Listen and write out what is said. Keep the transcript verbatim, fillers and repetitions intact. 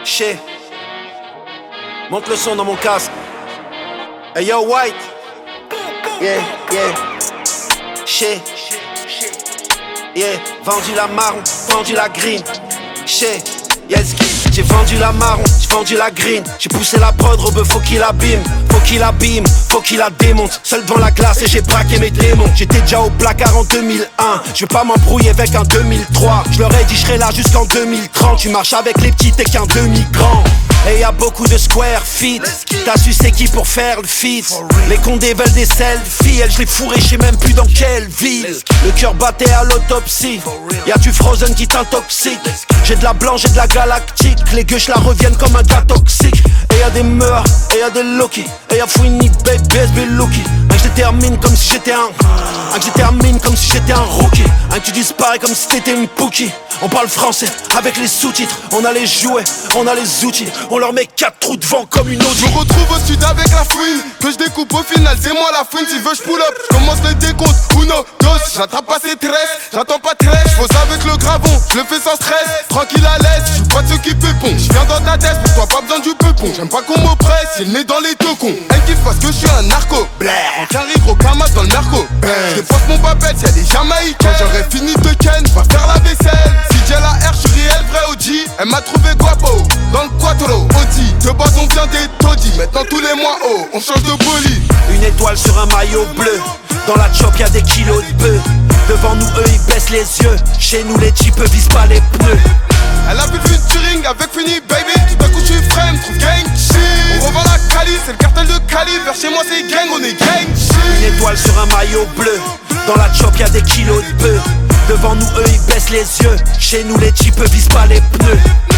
Shit. Monte le son dans mon casque. Hey yo White. Yeah, yeah. Shit. Yeah, vendu la marron, vendu la green. Shit. Yes, j'ai vendu la marron, j'ai vendu la green. J'ai poussé la prod, Robeux, faut qu'il abîme. Faut qu'il abîme, faut qu'il la démonte. Seul devant la glace et j'ai braqué mes démons. J'étais déjà au placard en deux mille un. Je veux pas m'embrouiller avec un deux mille trois. Je leur ai dit je serai là jusqu'en deux mille trente. Tu marches avec les petits, t'es qu'un demi-grand. Et y'a beaucoup de square feet. T'as su c'est qui pour faire le feat. Les condés veulent des selfies. Elle je l'ai fourré, je sais même plus dans quelle ville. Le cœur battait à l'autopsie. Y'a du Frozen qui t'intoxique. J'ai de la blanche et de la galactique. Les gueuches la reviennent comme un gars toxique. Et y'a des meurs, et y'a des Loki. Et y'a Fouini, baby, B S B, Loki. Un que je détermine comme si j'étais un Un que je détermine comme si j'étais un rookie. Un que tu disparais comme si t'étais une pookie. On parle français avec les sous-titres. On a les jouets, on a les outils. On leur met quatre trous devant comme une Audi. Je me retrouve au sud avec la fouine. Que je découpe au final, c'est moi la fouine. Si veux je pull up, je commence le décompte. Uno, dos, j'attrape pas ces tresses. J'attends pas treize, j'pose avec le gravon. Je le fais sans stress, tranquille à l'aise. J'suis pas de ceux qui pépont. J'viens dans ta tête, pour toi pas besoin du peupon. J'aime pas qu'on m'oppresse, il est dans les tocons. Elle kiffe parce que je suis un narco. Blair, en carré gros camas dans le narco. Je défonce mon papette, y'a des jamaïcains. J'aurais fini de ken, va faire la vaisselle. Si j'ai la R, j'suis réel, vrai O G. Elle m'a trouvé guapo, dans le quattro. Audi, de base on vient des taudis. Maintenant tous les mois, oh, on change de bolide. Une étoile sur un maillot bleu. Dans la chop y'a des kilos de bœufs. Devant nous eux ils baissent les yeux. Chez nous les types visent pas les pneus. Elle a vu le featuring avec Fini baby. Tout d'un coup tu frame, trouve gang shit. On revend la Cali, c'est le cartel de Cali. Vers chez moi c'est gang, on est gang shit. Une étoile sur un maillot bleu. Dans la chop y'a des kilos de bœufs. Devant nous eux ils baissent les yeux. Chez nous les types visent pas les pneus.